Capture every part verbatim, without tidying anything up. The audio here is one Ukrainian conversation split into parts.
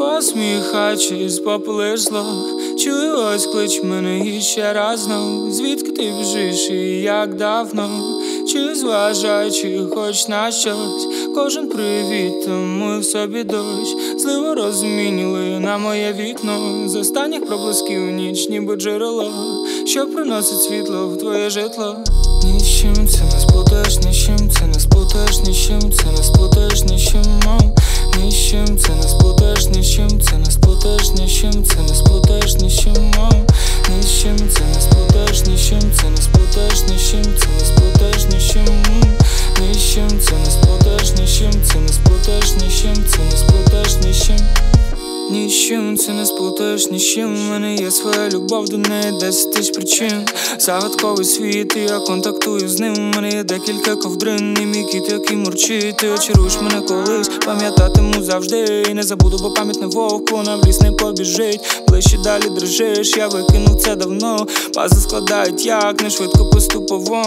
Посміхаючись, попелиш зло. Чую, ось клич мене іще раз знов. Звідки ти біжиш і як давно? Чи зважаючи хоч на щось? Кожен привіт, тому в собі дощ. Зливо розмінює на моє вікно. З останніх проблисків ніч, ніби джерело, що приносить світло в твоє житло. Ні з чим це не сплутаєш, ні з чим це не сплутаєш, ні з чим це не сплутаєш, ні з чим, мам. Ні з чим це не сплутаєш, ні з чим це не сплутаєш, ні з чим це не сплутаєш, ні з чим, мам. Ні з чим це не сплутаєш, ні з чим це не сплутаєш, ні з чим це не сплутаєш, ні з чим, ні з чим це не сплутаєш, ні з чим це не сплутаєш, ні з чим це не сплутаєш, ні з чим. Ні з чим це не сплутаєш, ні з чим. У мене є своя любов до неї, десять тисяч причин. Загадковий світ, і я контактую з ним. У мене є декілька ковдрин, і мій кіт, який мурчить. Ти очаруєш мене колись, пам'ятатиму завжди. І не забуду, бо пам'ять не вовк, вона в ліс не побіжить. Ближче далі дрижиш, я викинув це давно. Пазли складають як, не швидко поступово.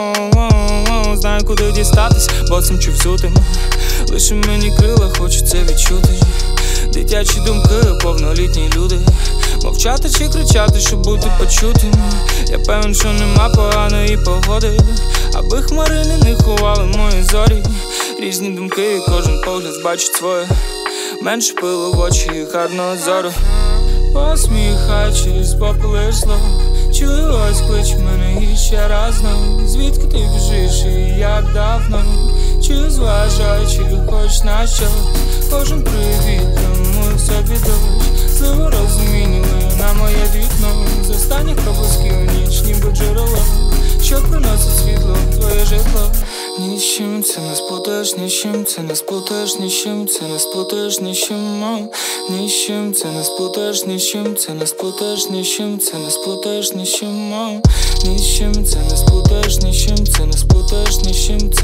Знаю, куди дістатись, босим чи взутим. Лише мені крила, хочу це відчути. Дитячі думки, повнолітні люди. Мовчати чи кричати, щоб бути почутим. Я певен, що нема поганої погоди, аби хмари не ховали мої зорі. Різні думки, кожен погляд бачить своє. Менше пилу в очі і гарного зору. Посміхаючись, попелиш зло. Чую, ось клич мене іще раз знов. Звідки ти біжиш і як давно? Чи зважаючи хоч на щось? Кожен привіт, тому в собі дощ. Зливо розмінює на моє вікно. З останніх проблисків ніч, ніби джерело, що приносить світло в твоє житло. Ні з чим це не сплутаєш, ні з чим це не сплутаєш, ні з чим це не сплутаєш, ні з чим, мам. Ні з чим це не сплутаєш, ні з чим це не сплутаєш, ні з чим це не сплутаєш, ні з чим, мам. Ні з чим це не сплутаєш, ні з чим це не сплутаєш, ні з чим